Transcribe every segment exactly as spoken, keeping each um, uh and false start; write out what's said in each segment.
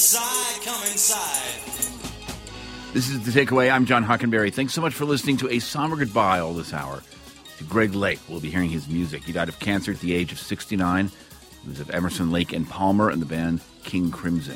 inside, come inside. This is The Takeaway. I'm John Hockenberry. Thanks so much for listening to A Somber Goodbye all this hour to Greg Lake. We'll be hearing his music. He died of cancer at the age of sixty-nine. He was of Emerson, Lake and Palmer and the band King Crimson.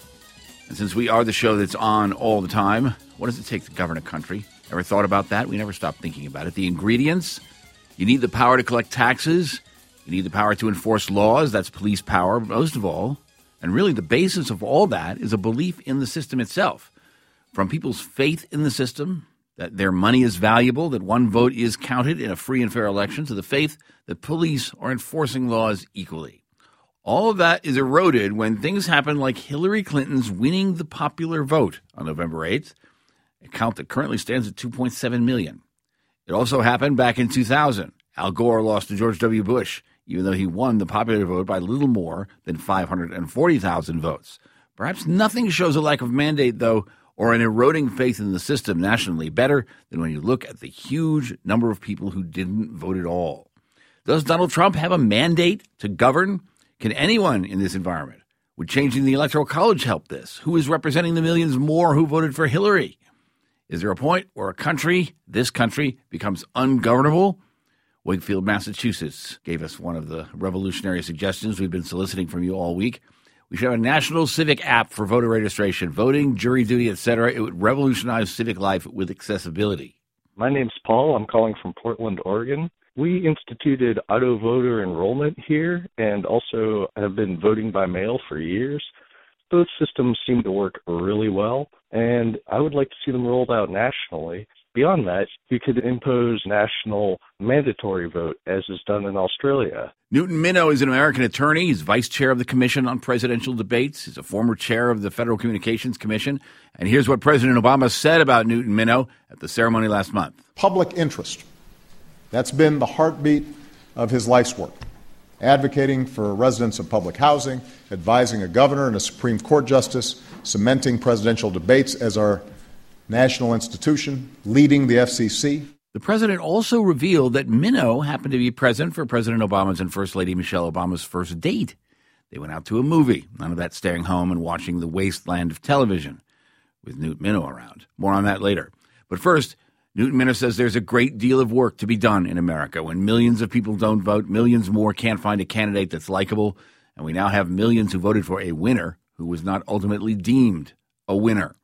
And since we are the show that's on all the time, what does it take to govern a country? Ever thought about that? We never stop thinking about it. The ingredients: you need the power to collect taxes. You need the power to enforce laws. That's police power, most of all. And really the basis of all that is a belief in the system itself. From people's faith in the system, that their money is valuable, that one vote is counted in a free and fair election, to the faith that police are enforcing laws equally. All of that is eroded when things happen like Hillary Clinton's winning the popular vote on November eighth, a count that currently stands at two point seven million. It also happened back in two thousand. Al Gore lost to George W. Bush, even though he won the popular vote by little more than five hundred forty thousand votes. Perhaps nothing shows a lack of mandate, though, or an eroding faith in the system nationally better than when you look at the huge number of people who didn't vote at all. Does Donald Trump have a mandate to govern? Can anyone in this environment? Would changing the Electoral College help this? Who is representing the millions more who voted for Hillary? Is there a point where a country, this country, becomes ungovernable? Wakefield, Massachusetts gave us one of the revolutionary suggestions we've been soliciting from you all week. We should have a national civic app for voter registration, voting, jury duty, et cetera. It would revolutionize civic life with accessibility. My name's Paul. I'm calling from Portland, Oregon. We instituted auto voter enrollment here and also have been voting by mail for years. Both systems seem to work really well, and I would like to see them rolled out nationally. Beyond that, you could impose national mandatory vote, as is done in Australia. Newton Minow is an American attorney. He's vice chair of the Commission on Presidential Debates. He's a former chair of the Federal Communications Commission. And here's what President Obama said about Newton Minow at the ceremony last month. Public interest. That's been the heartbeat of his life's work. Advocating for residents of public housing, advising a governor and a Supreme Court justice, cementing presidential debates as our national institution, leading the F C C. The president also revealed that Minow happened to be present for President Obama's and First Lady Michelle Obama's first date. They went out to a movie. None of that staying home and watching the wasteland of television with Newt Minow around. More on that later. But first, Newton Minow says there's a great deal of work to be done in America. When millions of people don't vote, millions more can't find a candidate that's likable, and we now have millions who voted for a winner who was not ultimately deemed a winner.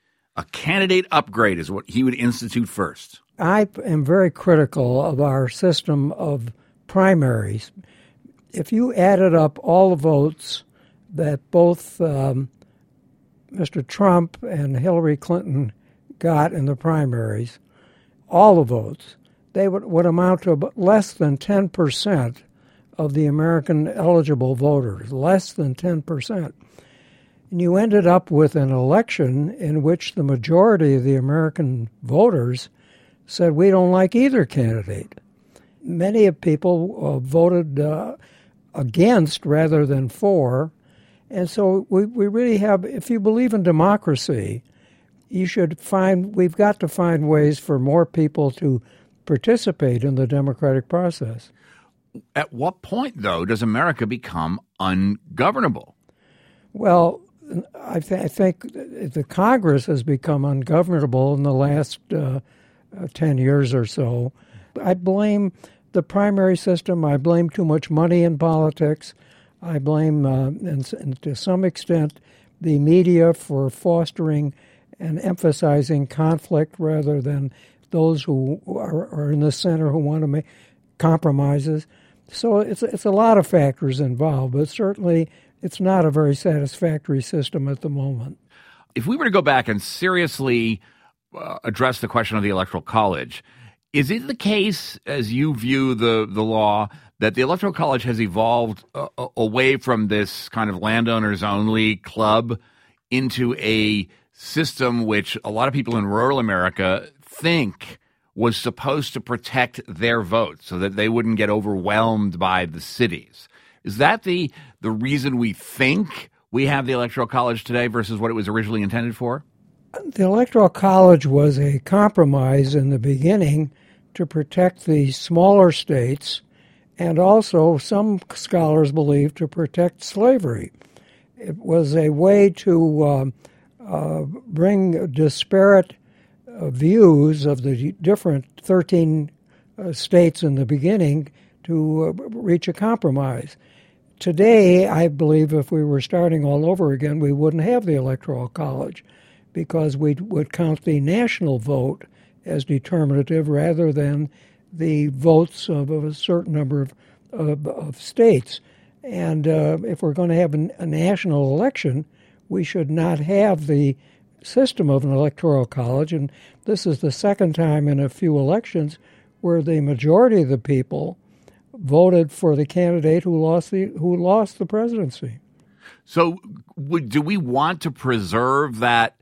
A candidate upgrade is what he would institute first. I am very critical of our system of primaries. If you added up all the votes that both um, Mister Trump and Hillary Clinton got in the primaries, all the votes, they would, would amount to about less than ten percent of the American eligible voters, less than ten percent. And you ended up with an election in which the majority of the American voters said, we don't like either candidate. Many of people uh, voted uh, against rather than for. And so we, we really have, if you believe in democracy, you should find, we've got to find ways for more people to participate in the democratic process. At what point, though, does America become ungovernable? Well, I, th- I think the Congress has become ungovernable in the last uh, ten years or so. I blame the primary system. I blame too much money in politics. I blame, uh, and, and to some extent, the media for fostering and emphasizing conflict rather than those who are, are in the center who want to make compromises. So it's it's a lot of factors involved, but certainly it's not a very satisfactory system at the moment. If we were to go back and seriously uh, address the question of the Electoral College, is it the case, as you view the, the law, that the Electoral College has evolved uh, away from this kind of landowners-only club into a system which a lot of people in rural America think was supposed to protect their votes so that they wouldn't get overwhelmed by the cities? Is that the the reason we think we have the Electoral College today versus what it was originally intended for? The Electoral College was a compromise in the beginning to protect the smaller states and also, some scholars believe, to protect slavery. It was a way to um, uh, bring disparate uh, views of the different thirteen uh, states in the beginning to uh, reach a compromise. Today, I believe if we were starting all over again, we wouldn't have the Electoral College because we would count the national vote as determinative rather than the votes of, of a certain number of, of, of states. And uh, if we're going to have an, a national election, we should not have the system of an Electoral College. And this is the second time in a few elections where the majority of the people voted for the candidate who lost the who lost the presidency. So, would, do we want to preserve that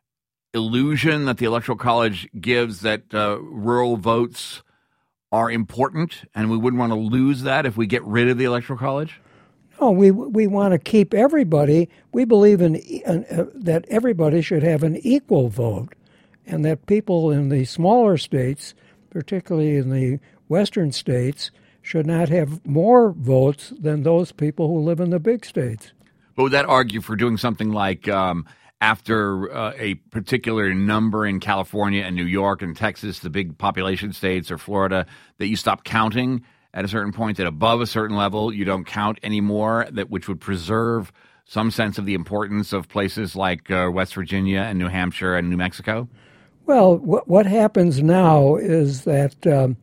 illusion that the Electoral College gives that uh, rural votes are important, and we wouldn't want to lose that if we get rid of the Electoral College? No, we we want to keep everybody. We believe in, in uh, that everybody should have an equal vote, and that people in the smaller states, particularly in the western states, should not have more votes than those people who live in the big states. But would that argue for doing something like um, after uh, a particular number in California and New York and Texas, the big population states, or Florida, that you stop counting at a certain point, that above a certain level you don't count anymore, that which would preserve some sense of the importance of places like uh, West Virginia and New Hampshire and New Mexico? Well, what, what happens now is that um,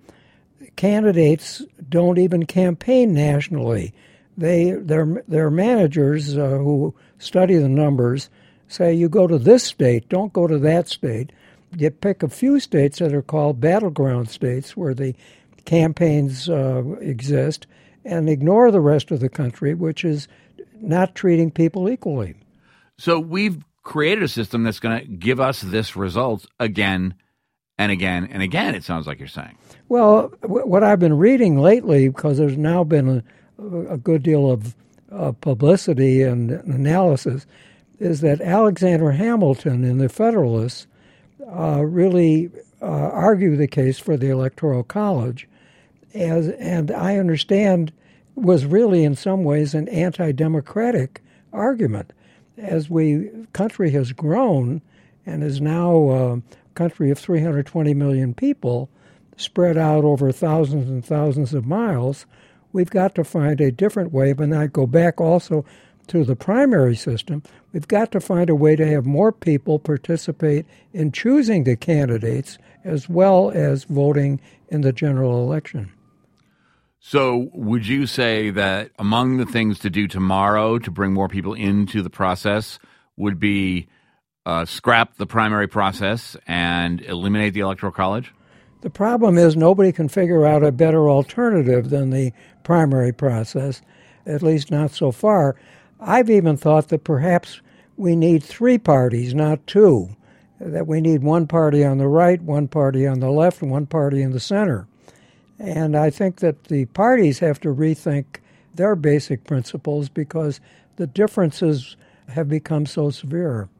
candidates don't even campaign nationally. They their their managers uh, who study the numbers say you go to this state, don't go to that state. You pick a few states that are called battleground states where the campaigns uh, exist, and ignore the rest of the country, which is not treating people equally. So we've created a system that's going to give us this result again and again and again, it sounds like you're saying. Well, w- what I've been reading lately, because there's now been a, a good deal of uh, publicity and analysis, is that Alexander Hamilton in the Federalists uh, really uh, argue the case for the Electoral College, as and I understand was really in some ways an anti-democratic argument. As we country has grown and is now a country of three hundred twenty million people spread out over thousands and thousands of miles, we've got to find a different way. But I go back also to the primary system. We've got to find a way to have more people participate in choosing the candidates as well as voting in the general election. So would you say that among the things to do tomorrow to bring more people into the process would be uh, scrap the primary process and eliminate the Electoral College? The problem is nobody can figure out a better alternative than the primary process, at least not so far. I've even thought that perhaps we need three parties, not two, that we need one party on the right, one party on the left, and one party in the center. And I think that the parties have to rethink their basic principles because the differences have become so severe.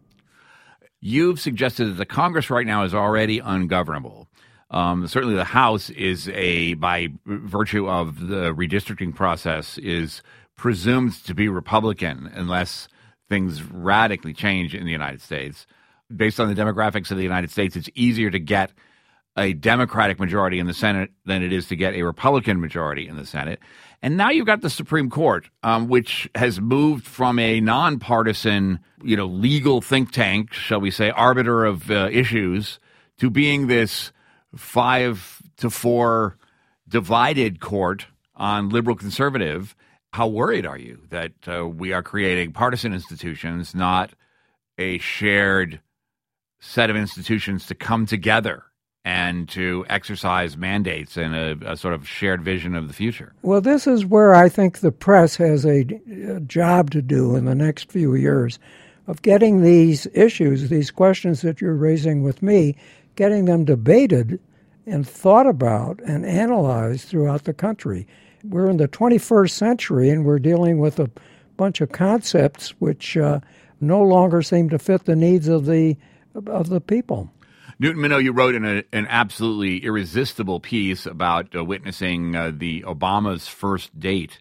You've suggested that the Congress right now is already ungovernable. Um, certainly the House is a, by virtue of the redistricting process, is presumed to be Republican unless things radically change in the United States. Based on the demographics of the United States, it's easier to get a Democratic majority in the Senate than it is to get a Republican majority in the Senate. And now you've got the Supreme Court, um, which has moved from a nonpartisan, you know, legal think tank, shall we say, arbiter of uh, issues, to being this five to four divided court on liberal conservative. How worried are you that uh, we are creating partisan institutions, not a shared set of institutions to come together and to exercise mandates and a, a sort of shared vision of the future? Well, this is where I think the press has a, a job to do in the next few years of getting these issues, these questions that you're raising with me, getting them debated and thought about and analyzed throughout the country. We're in the twenty-first century, and we're dealing with a bunch of concepts which uh, no longer seem to fit the needs of the of the people. Newton Minow, you wrote in a, an absolutely irresistible piece about uh, witnessing uh, the Obama's first date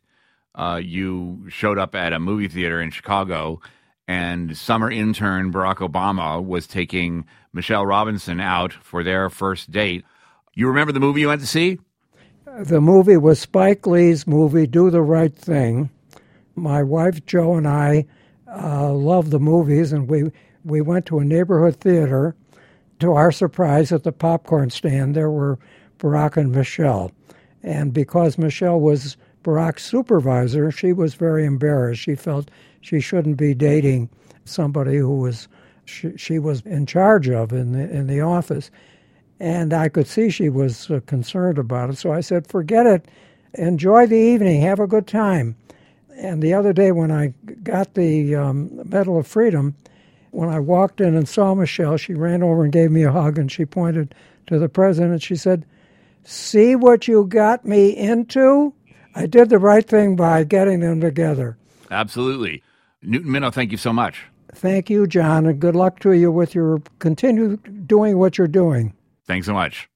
uh, you showed up at a movie theater in Chicago, and summer intern Barack Obama was taking Michelle Robinson out for their first date. You remember the movie you went to see? The movie was Spike Lee's movie, Do the Right Thing. My wife, Jo, and I uh, love the movies, and we, we went to a neighborhood theater. To our surprise, at the popcorn stand, there were Barack and Michelle. And because Michelle was Barack's supervisor, she was very embarrassed. She felt she shouldn't be dating somebody who was she, she was in charge of in the, in the office. And I could see she was uh, concerned about it. So I said, forget it. Enjoy the evening. Have a good time. And the other day when I got the um, Medal of Freedom, when I walked in and saw Michelle, she ran over and gave me a hug, and she pointed to the president. She said, see what you got me into? I did the right thing by getting them together. Absolutely. Newton Minow, thank you so much. Thank you, John, and good luck to you with your continue doing what you're doing. Thanks so much.